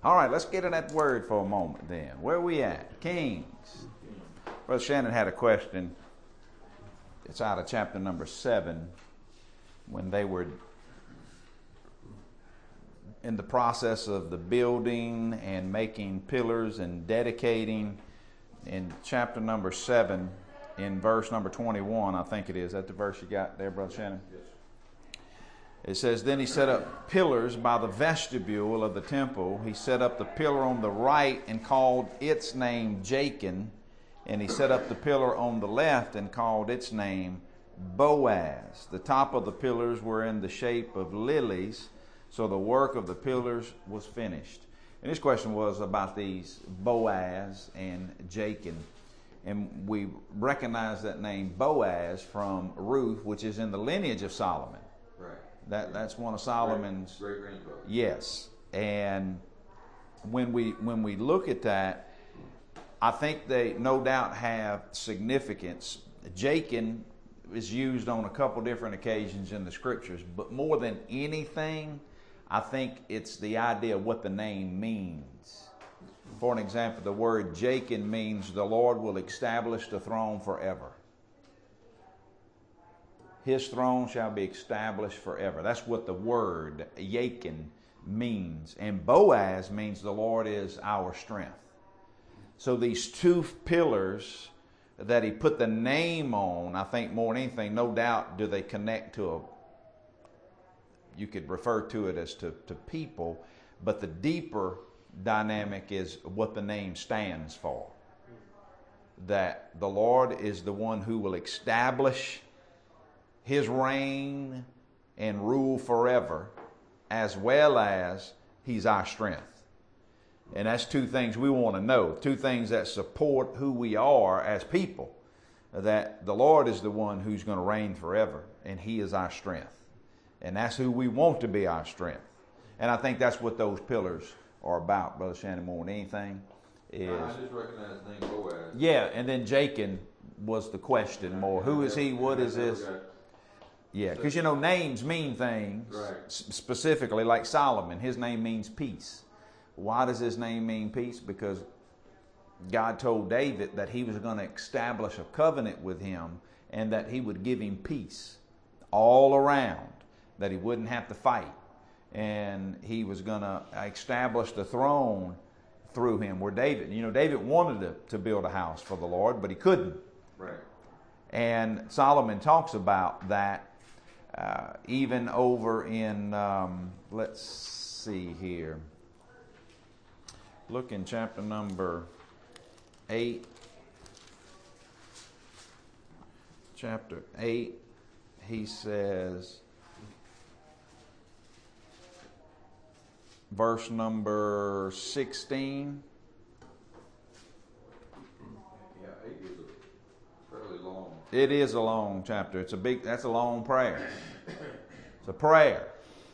All right, let's get in that word for a moment then. Where are we at? Kings. Brother Shannon had a question. It's out of chapter number 7 when they were in the process of the building and making pillars and dedicating. In chapter number 7, in verse number 21, I think it is. Is that the verse you got there, Brother Shannon? Yes. It says, then he set up pillars by the vestibule of the temple. He set up the pillar on the right and called its name Jachin. And he set up the pillar on the left and called its name Boaz. The top of the pillars were in the shape of lilies, so the work of the pillars was finished. And this question was about these Boaz and Jachin. And we recognize that name Boaz from Ruth, which is in the lineage of Solomon. Right. That's one of Solomon's great grandfather. Yes. And when we look at that, I think they no doubt have significance. Jachin is used on a couple different occasions in the scriptures, but more than anything, I think it's the idea of what the name means. For an example, the word Jachin means the Lord will establish the throne forever. His throne shall be established forever. That's what the word Jachin means. And Boaz means the Lord is our strength. So these two pillars that he put the name on, I think more than anything, no doubt do they connect to you could refer to it as to people, but the deeper dynamic is what the name stands for. That the Lord is the one who will establish His reign and rule forever, as well as He's our strength. And that's two things we want to know, two things that support who we are as people, that the Lord is the one who's going to reign forever, and He is our strength. And that's who we want to be our strength. And I think that's what those pillars are about, Brother Shannon, more than anything. I just recognize the name Boaz. Yeah, and then Jachin was the question more. Who is he? What is this? Yeah, because names mean things. Right. Specifically, like Solomon, his name means peace. Why does his name mean peace? Because God told David that He was going to establish a covenant with him and that He would give him peace all around, that he wouldn't have to fight. And He was going to establish the throne through him. Where David wanted to build a house for the Lord, but he couldn't. Right. And Solomon talks about that even over in, let's see here. Look in chapter number 8. Chapter 8, he says, verse number 16. Yeah, 8 is a fairly long. It is a long chapter. That's a long prayer. It's a prayer.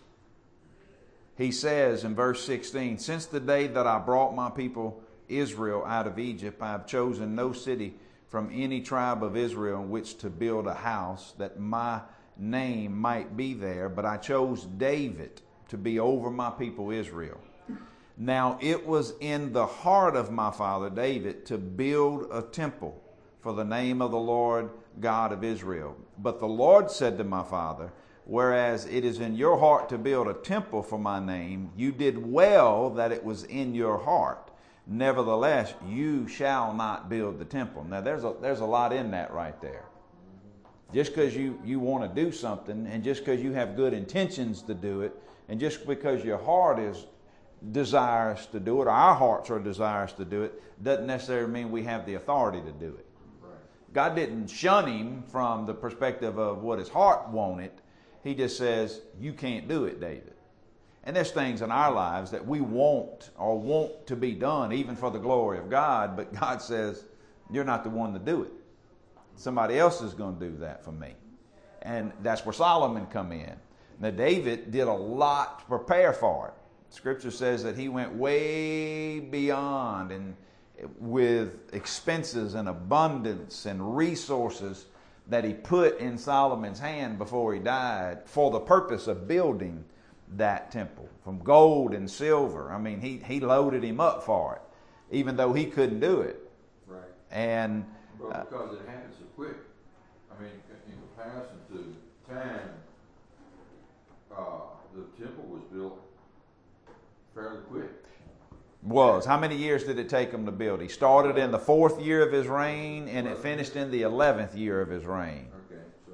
He says in verse 16, since the day that I brought my people Israel out of Egypt, I have chosen no city from any tribe of Israel in which to build a house, that my name might be there, but I chose David to be over my people Israel. Now it was in the heart of my father David to build a temple for the name of the Lord God of Israel. But the Lord said to my father, whereas it is in your heart to build a temple for my name, you did well that it was in your heart. Nevertheless, you shall not build the temple. Now there's a lot in that right there. Just because you want to do something, and just because you have good intentions to do it, and just because your heart is desirous to do it, or our hearts are desirous to do it, doesn't necessarily mean we have the authority to do it. Right. God didn't shun him from the perspective of what his heart wanted. He just says, you can't do it, David. And there's things in our lives that we want to be done, even for the glory of God, but God says, you're not the one to do it. Somebody else is going to do that for me. And that's where Solomon come in. Now, David did a lot to prepare for it. Scripture says that he went way beyond, and with expenses and abundance and resources that he put in Solomon's hand before he died for the purpose of building that temple, from gold and silver. I mean, he loaded him up for it, even though he couldn't do it. Right. And But because it happened so quick, I mean, in comparison to time, the temple was built fairly quick. How many years did it take him to build? He started in the 4th year of his reign, and it finished in the 11th year of his reign. Okay, so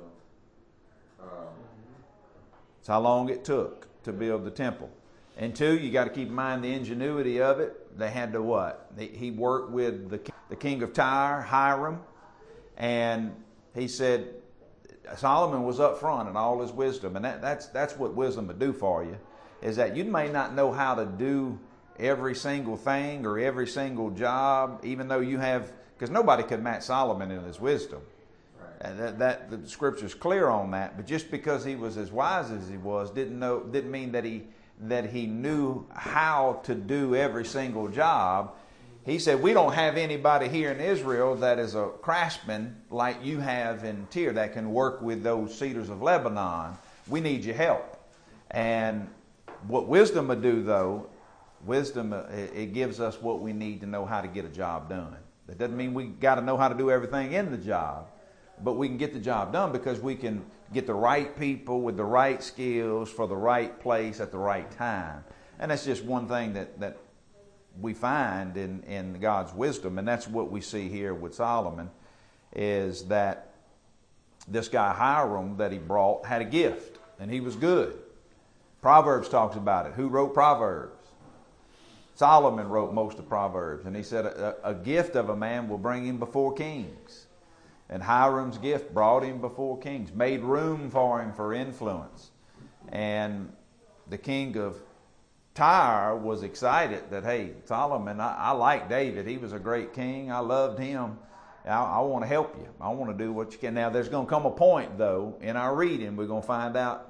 That's how long it took to build the temple. And 2, you got to keep in mind the ingenuity of it. They had to what? He worked with the king of Tyre, Hiram, and he said Solomon was up front in all his wisdom, and that's what wisdom would do for you, is that you may not know how to do every single thing or every single job, even though you have, because nobody could match Solomon in his wisdom. right. And that the scripture's clear on that. But just because he was as wise as he was didn't mean that he knew how to do every single job. He said, we don't have anybody here in Israel that is a craftsman like you have in Tyre that can work with those cedars of Lebanon. We need your help. And what wisdom would do, though, wisdom, it gives us what we need to know how to get a job done. That doesn't mean we got to know how to do everything in the job, but we can get the job done because we can get the right people with the right skills for the right place at the right time. And that's just one thing that we find in God's wisdom, and that's what we see here with Solomon, is that this guy Hiram that he brought had a gift, and he was good. Proverbs talks about it. Who wrote Proverbs? Solomon wrote most of Proverbs, and he said a gift of a man will bring him before kings. And Hiram's gift brought him before kings, made room for him for influence. And the king of Tyre was excited that, hey, Solomon, I like David. He was a great king. I loved him. I want to help you. I want to do what you can. Now, there's going to come a point, though, in our reading, we're going to find out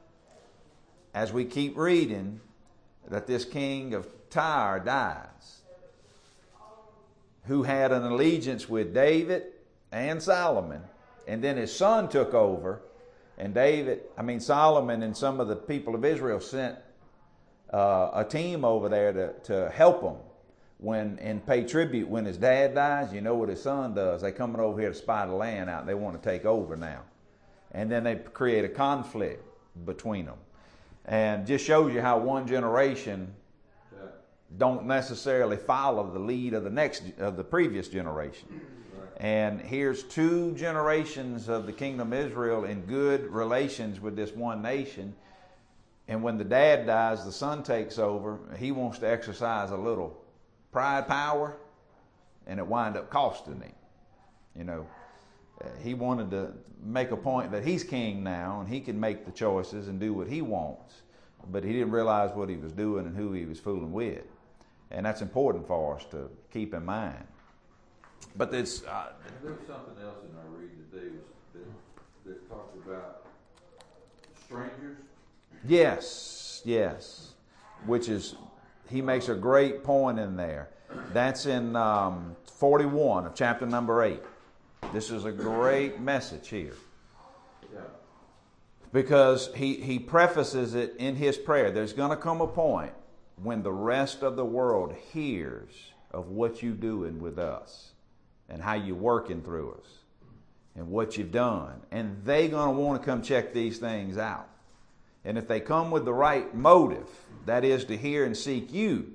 as we keep reading that this king of Tyre dies, who had an allegiance with David and Solomon, and then his son took over, and Solomon and some of the people of Israel sent a team over there to help him and pay tribute when his dad dies. You know what his son does? They coming over here to spy the land out, and they want to take over now, and then they create a conflict between them, and just shows you how one generation don't necessarily follow the lead of the previous generation. Right. And here's 2 generations of the kingdom of Israel in good relations with this one nation. And when the dad dies, the son takes over. He wants to exercise a little pride power, and it wind up costing him. You know, he wanted to make a point that he's king now, and he can make the choices and do what he wants. But he didn't realize what he was doing and who he was fooling with. And that's important for us to keep in mind. But this... there was something else in our reading today that talked about strangers. Yes. Which is, he makes a great point in there. That's in 41 of chapter number 8. This is a great message here. Yeah. Because he prefaces it in his prayer. There's going to come a point when the rest of the world hears of what you're doing with us and how you're working through us and what you've done. And they're going to want to come check these things out. And if they come with the right motive, that is to hear and seek you,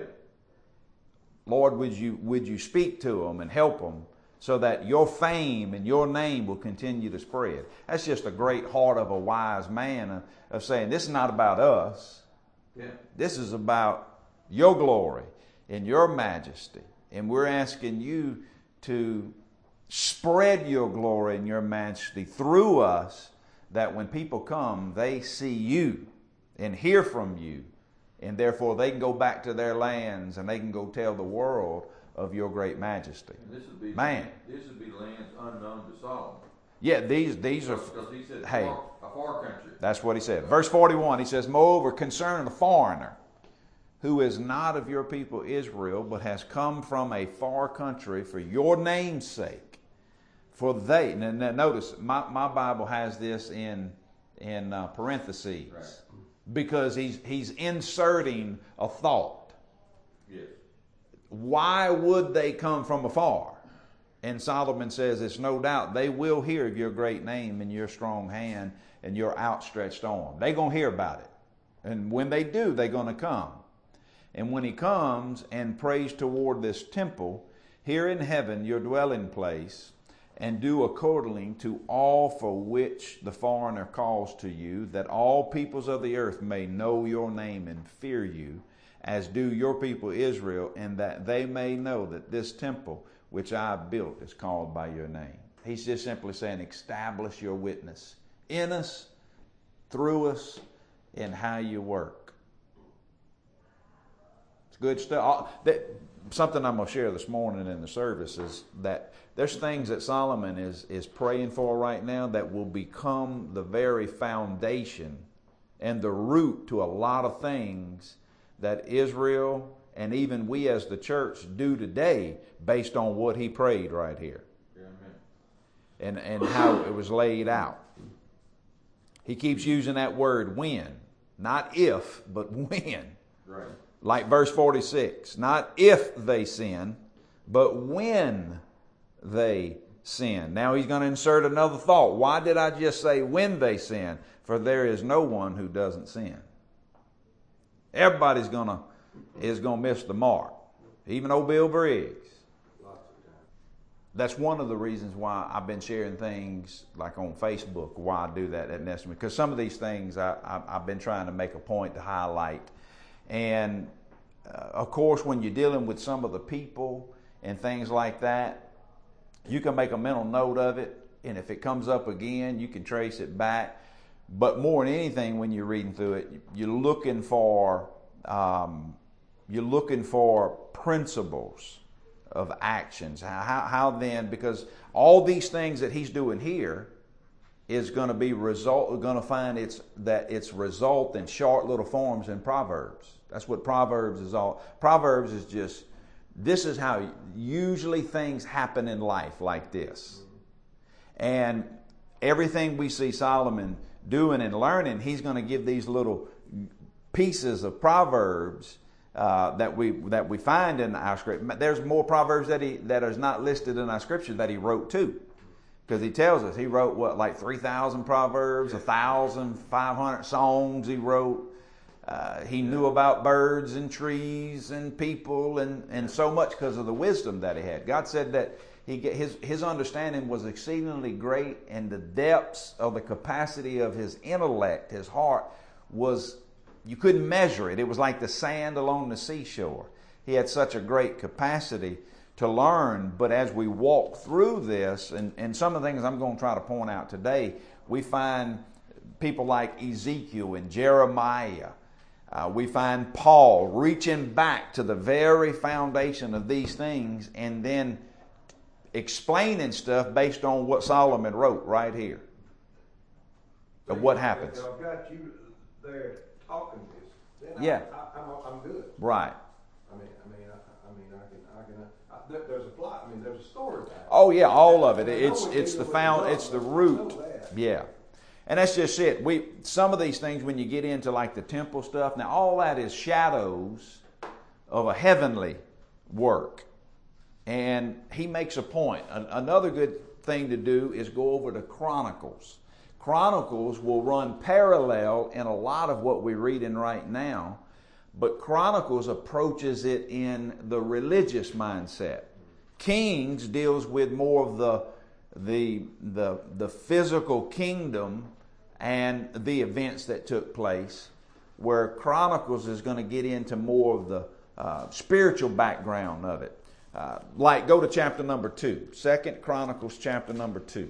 Lord, would you speak to them and help them so that your fame and your name will continue to spread. That's just a great heart of a wise man of saying, this is not about us. Yeah. This is about your glory and your majesty. And we're asking you to spread your glory and your majesty through us, that when people come, they see you and hear from you. And therefore they can go back to their lands and they can go tell the world of your great majesty. And this would be lands unknown to Solomon. Yeah, these are... Because he said hey, a far country. That's what he said. Verse 41, he says, moreover, concerning a foreigner who is not of your people Israel, but has come from a far country for your name's sake. For they... Now notice, my Bible has this in parentheses. Right. because he's inserting a thought. Yes. Why would they come from afar? And Solomon says it's no doubt they will hear of your great name and your strong hand and your outstretched arm. They're going to hear about it. And when they do, they're going to come. And when he comes and prays toward this temple, here in heaven, your dwelling place, and do accordingly to all for which the foreigner calls to you, that all peoples of the earth may know your name and fear you, as do your people Israel, and that they may know that this temple which I have built is called by your name. He's just simply saying, establish your witness in us, through us, in how you work. It's good stuff. Something I'm going to share this morning in the service is that there's things that Solomon is praying for right now that will become the very foundation and the root to a lot of things that Israel and even we as the church do today based on what he prayed right here. Amen. And how it was laid out. He keeps using that word when. Not if, but when. Right. Like verse 46. Not if they sin, but when they sin. Now he's going to insert another thought. Why did I just say when they sin? For there is no one who doesn't sin. Everybody's is going to miss the mark. Even old Bill Briggs. That's one of the reasons why I've been sharing things like on Facebook, why I do that at Nestor. Because some of these things I've been trying to make a point to highlight. And of course, when you're dealing with some of the people and things like that, you can make a mental note of it. And if it comes up again, you can trace it back. But more than anything, when you're reading through it, you're looking for principles of actions. How then? Because all these things that he's doing here is going to be going to find its result in short little forms in Proverbs. That's what Proverbs is all. Proverbs is just, this is how usually things happen in life like this. And everything we see Solomon doing and learning, he's going to give these little pieces of Proverbs that we find in our scripture. There's more Proverbs that is not listed in our scripture that he wrote too. Because he tells us he wrote like 3,000 Proverbs, 1,500 songs he wrote. He knew about birds and trees and people and so much because of the wisdom that he had. God said that his understanding was exceedingly great, and the depths of the capacity of his intellect, his heart, was, you couldn't measure it. It was like the sand along the seashore. He had such a great capacity to learn. But as we walk through this, and some of the things I'm going to try to point out today, we find people like Ezekiel and Jeremiah. We find Paul reaching back to the very foundation of these things and then explaining stuff based on what Solomon wrote right here. Of what happens. I've got you there talking this. Then Yeah. I'm good. Right. There's a plot. There's a story behind it. Oh yeah, all of it. It's the root. Yeah. And that's just it. Some of these things, when you get into like the temple stuff, now all that is shadows of a heavenly work. And he makes a point. Another good thing to do is go over to Chronicles. Chronicles will run parallel in a lot of what we're reading right now, but Chronicles approaches it in the religious mindset. Kings deals with more of the physical kingdom and the events that took place, where Chronicles is going to get into more of the spiritual background of it. Like go to chapter number 2, 2 Chronicles chapter number 2.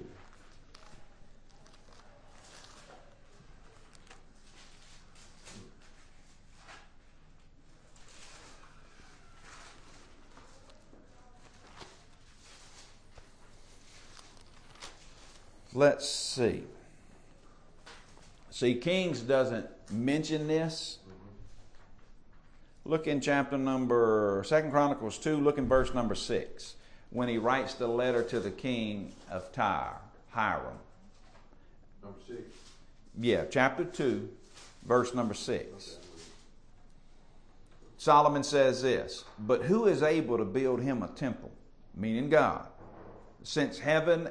Let's see. See, Kings doesn't mention this. Look in chapter number 2 Chronicles 2, look in verse number 6, when he writes the letter to the king of Tyre, Hiram. Number 6. Yeah, chapter 2, verse number 6. Solomon says this, "But who is able to build him a temple?" Meaning God. Since heaven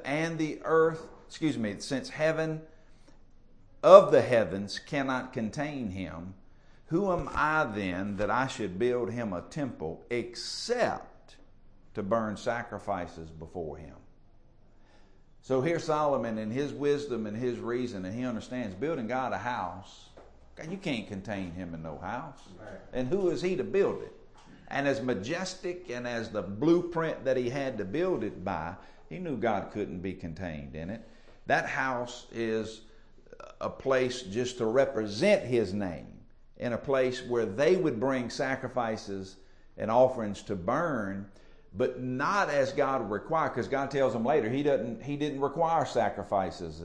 of the heavens cannot contain him, who am I then that I should build him a temple except to burn sacrifices before him? So here's Solomon in his wisdom and his reason, and he understands building God a house. God, you can't contain him in no house. And who is he to build it? And as majestic and as the blueprint that he had to build it by, he knew God couldn't be contained in it. That house is a place just to represent his name, in a place where they would bring sacrifices and offerings to burn, but not as God required, because God tells them later he didn't require sacrifices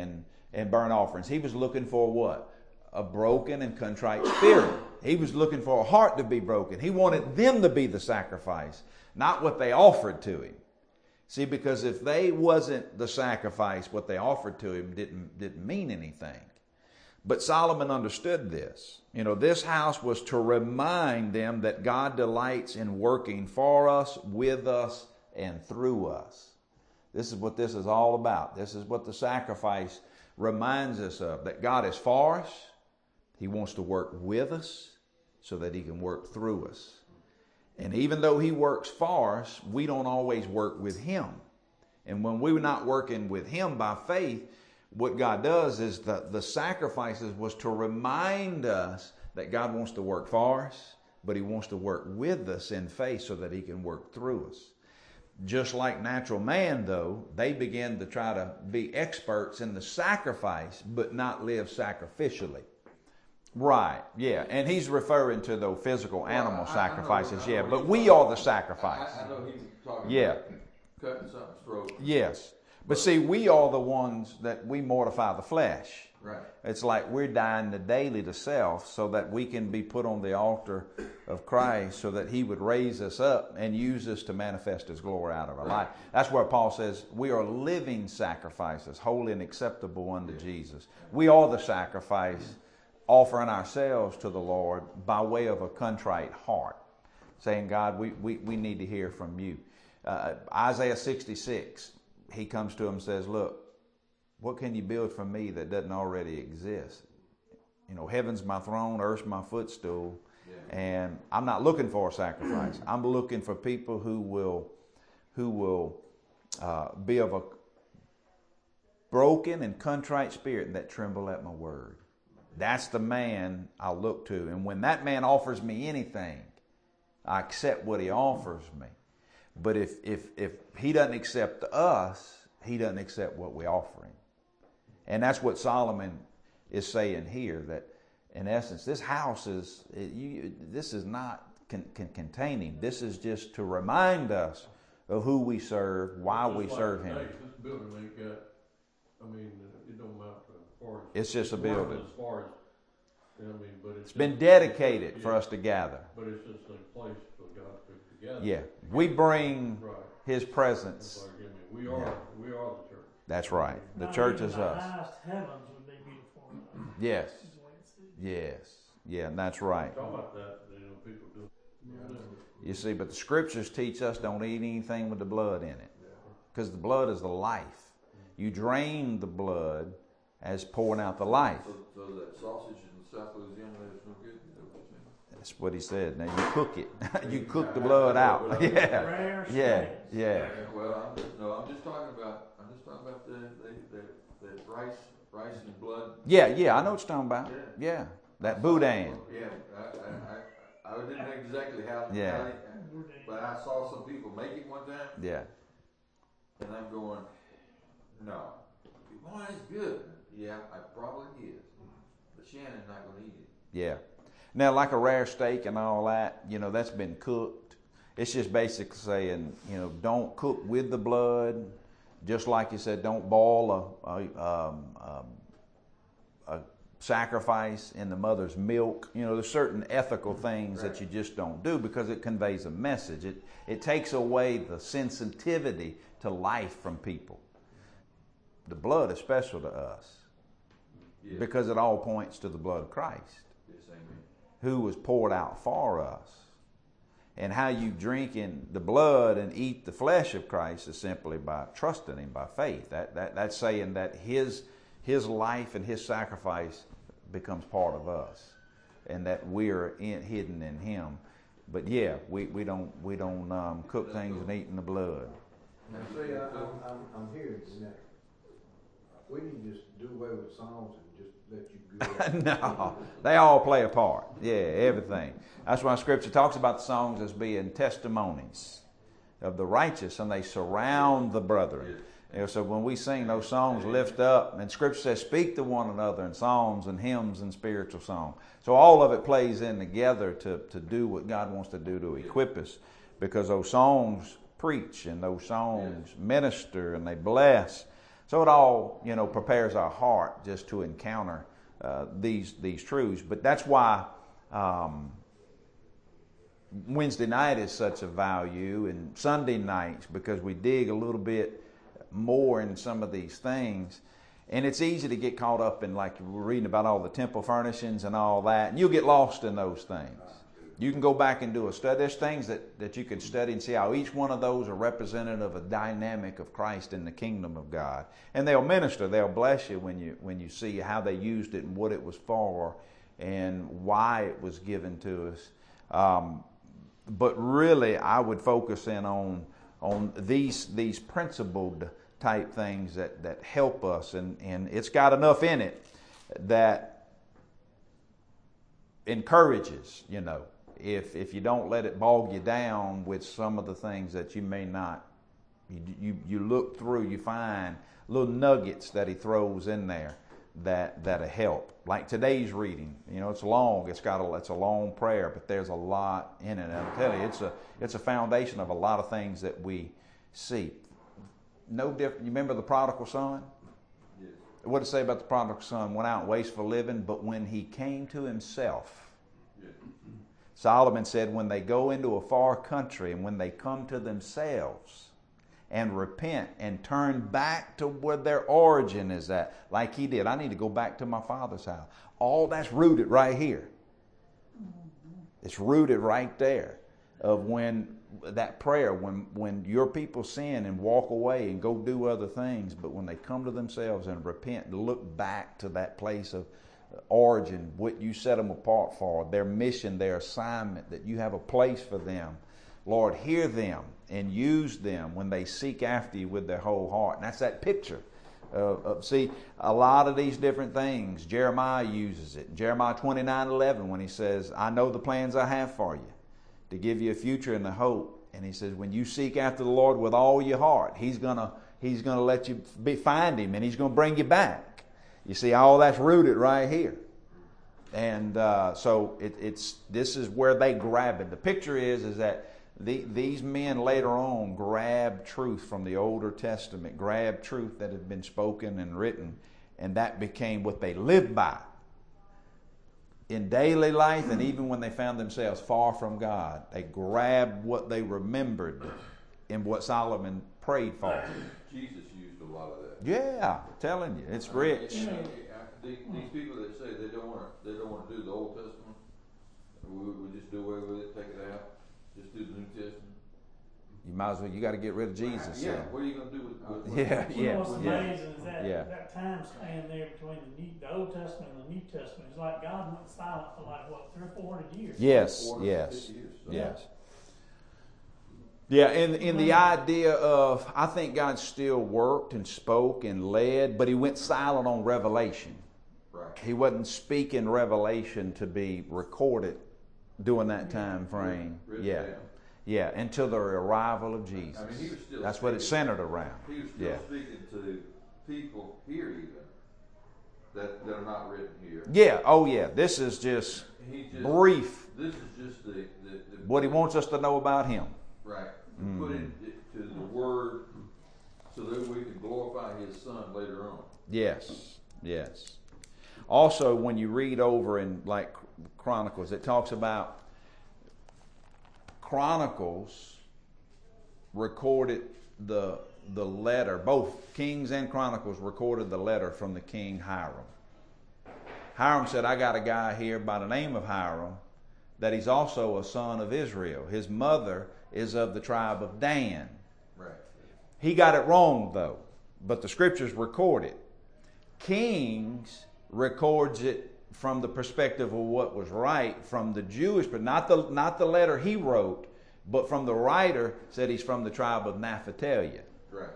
and burnt offerings. He was looking for what? A broken and contrite spirit. He was looking for a heart to be broken. He wanted them to be the sacrifice, not what they offered to him. See, because if they wasn't the sacrifice, what they offered to him didn't mean anything. But Solomon understood this. This house was to remind them that God delights in working for us, with us, and through us. This is what this is all about. This is what the sacrifice reminds us of, that God is for us. He wants to work with us so that he can work through us. And even though he works for us, we don't always work with him. And when we're not working with him by faith, what God does is the sacrifices was to remind us that God wants to work for us, but he wants to work with us in faith so that he can work through us. Just like natural man, though, they began to try to be experts in the sacrifice, but not live sacrificially. Right, yeah. And he's referring to the physical animal sacrifices, but we are the sacrifice. I know he's talking about cutting something's throat. Yes. But see, we are the ones that we mortify the flesh. Right. It's like we're dying daily to self so that we can be put on the altar of Christ so that he would raise us up and use us to manifest his glory out of our life. That's where Paul says we are living sacrifices, holy and acceptable unto Jesus. We are the sacrifice, offering ourselves to the Lord by way of a contrite heart, saying, God, we need to hear from you. Isaiah 66, he comes to him and says, look, what can you build for me that doesn't already exist? Heaven's my throne, earth's my footstool, and I'm not looking for a sacrifice. I'm looking for people who will be of a broken and contrite spirit that tremble at my word. That's the man I look to. And when that man offers me anything, I accept what he offers me. But if he doesn't accept us, he doesn't accept what we offer him. And that's what Solomon is saying here, that in essence, this house this is not containing. This is just to remind us of who we serve, why we serve him. This building ain't got, it don't matter as far as... It's just a building. As far as, but it's been dedicated for us to gather. But it's just a place for God to gather. Yeah, we bring his presence. We are the church. That's right. The church is us. Highest heavens would be beautiful. Yes. Yes. Yeah, and that's right. Talk about that, people do. You see, but the scriptures teach us don't eat anything with the blood in it. Because the blood is the life. You drain the blood as pouring out the life. So that sausage in South Louisiana is no good? That's what he said. Now you cook it. You cook the blood out. Yeah. Well, I'm just talking about the rice and blood. Yeah, I know what you're talking about. Yeah. That boudin. Yeah, I didn't know exactly how. Yeah. But I saw some people make it one time. Yeah. And I'm going, no. Boy, it's good. Yeah, it probably is. But Shannon's not going to eat it. Yeah. Now, like a rare steak and all that, that's been cooked. It's just basically saying, don't cook with the blood. Just like you said, don't boil a sacrifice in the mother's milk. There's certain ethical things that you just don't do because it conveys a message. It takes away the sensitivity to life from people. The blood is special to us. Yes. because it all points to the blood of Christ, Yes, amen. who was poured out for us. And how you drink in the blood and eat the flesh of Christ is simply by trusting Him by faith. That's saying that His life and His sacrifice becomes part of us, and that we're hidden in Him. But yeah, we don't cook things and eat in the blood. Now, see, I'm hearing now. We need to just do away with songs and just let you go. No, they all play a part. Yeah, everything. That's why Scripture talks about the songs as being testimonies of the righteous, and they surround the brethren. You know, so when we sing those songs, lift up, and Scripture says, speak to one another in psalms and hymns and spiritual songs. So all of it plays in together to do what God wants to do to equip us, because those songs preach and those songs minister and they bless. So it all, prepares our heart just to encounter these truths. But that's why Wednesday night is such a value, and Sunday nights, because we dig a little bit more in some of these things. And it's easy to get caught up in, like, we're reading about all the temple furnishings and all that, and you'll get lost in those things. You can go back and do a study. There's things that you could study and see how each one of those are representative of a dynamic of Christ in the kingdom of God. And they'll minister, they'll bless you when you see how they used it and what it was for and why it was given to us. But really, I would focus in on these principled type things that help us, and it's got enough in it that encourages, if you don't let it bog you down with some of the things that you may not, you look through, you find little nuggets that he throws in there that'll help. Like today's reading, it's long. It's a long prayer, but there's a lot in it. And I'm telling you, it's a foundation of a lot of things that we see. No different. You remember the prodigal son? Yes. What did it say about the prodigal son? Went out in wasteful living, but when he came to himself, Yes. Solomon said, when they go into a far country and when they come to themselves and repent and turn back to where their origin is at, like he did. I need to go back to my father's house. All that's rooted right here. It's rooted right there of when that prayer, when your people sin and walk away and go do other things, but when they come to themselves and repent and look back to that place of origin, what you set them apart for, their mission, their assignment, that you have a place for them. Lord, hear them and use them when they seek after you with their whole heart. And that's that picture see, a lot of these different things, Jeremiah uses it. Jeremiah 29:11, when he says, I know the plans I have for you, to give you a future and a hope. And he says, when you seek after the Lord with all your heart, He's gonna let you find Him, and He's gonna bring you back. You see, all that's rooted right here. And so this is where they grab it. The picture is that these men later on grabbed truth from the Older Testament, grabbed truth that had been spoken and written, and that became what they lived by in daily life, and even when they found themselves far from God. They grabbed what they remembered in what Solomon prayed for. Jesus used a lot of that. Yeah, telling you, it's rich. These people that say they don't want to do the Old Testament, we just do away with it, take it out, just do the New Testament. You might as well. You got to get rid of Jesus. Yeah. What are you going to do with Yeah. What's amazing is that Yeah. that time span there between the Old Testament and the New Testament is like God went silent for like 300 or 400 years. Yes. 450 years, so. Yes. Yeah, in the idea of, I think God still worked and spoke and led, but He went silent on revelation. Right. He wasn't speaking revelation to be recorded during that time frame. Written Yeah. down. Yeah, until the arrival of Jesus. I mean, he was still That's what it's speaking. centered around. He was still Yeah. speaking to people here even that are not written here. Yeah, oh yeah. This is just He just brief This is just the what He wants us to know about Him. right. Put into the Word so that we can glorify His Son later on. Yes, yes. Also, when you read over in like Chronicles, it talks about Chronicles recorded the letter. Both Kings and Chronicles recorded the letter from the King Hiram. Hiram said, I got a guy here by the name of Hiram that he's also a son of Israel. His mother is of the tribe of Dan. Right. He got it wrong, though, but the scriptures record it. Kings records it from the perspective of what was right from the Jewish, but not the letter he wrote, but from the writer said he's from the tribe of Naphtali. Right.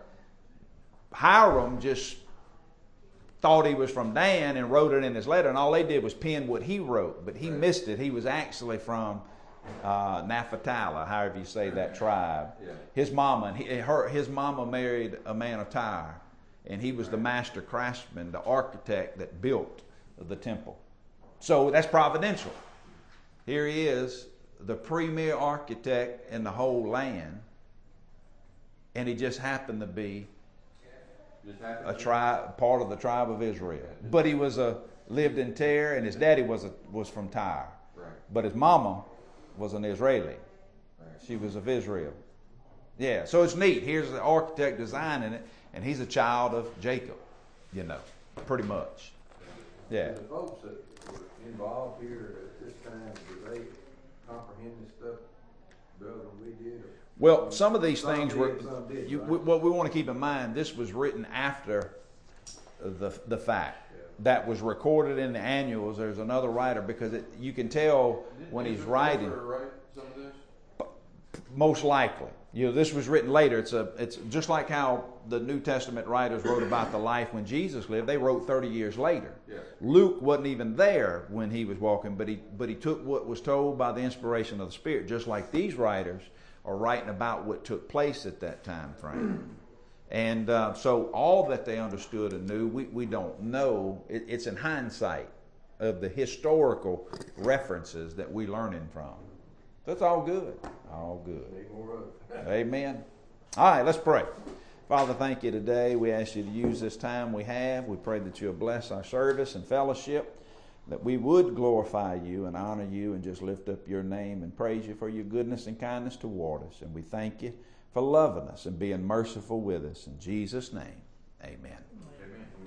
Hiram just thought he was from Dan and wrote it in his letter, and all they did was pen what he wrote, but he missed it. He was actually from Naphtali, however you say that tribe. Yeah. His mama, his mama married a man of Tyre, and he was the master craftsman, the architect that built the temple. So that's providential. Here he is, the premier architect in the whole land, and he just happened to be a tribe, part of the tribe of Israel. But he lived in Tyre, and his daddy was from Tyre. Right. But his mama was an Israeli. Right. She was of Israel. Yeah, so it's neat. Here's the architect designing it, and he's a child of Jacob, pretty much. Yeah. The folks that were involved here at this time, did they comprehend this stuff better than we did? Well, some of these things were. Some did, right? What we want to keep in mind, this was written after the fact. That was recorded in the annuals. There's another writer because you can tell when he's writing. Write some of this? Most likely, this was written later. It's just like how the New Testament writers wrote about the life when Jesus lived. They wrote 30 years later. Yeah. Luke wasn't even there when he was walking, but he took what was told by the inspiration of the Spirit, just like these writers are writing about what took place at that time frame. And so all that they understood and knew, we don't know. It's in hindsight of the historical references that we're learning from. That's all good. All good. Amen. All right, let's pray. Father, thank you today. We ask you to use this time we have. We pray that you'll bless our service and fellowship, that we would glorify you and honor you and just lift up your name and praise you for your goodness and kindness toward us. And we thank you for loving us and being merciful with us. In Jesus' name, amen. Amen.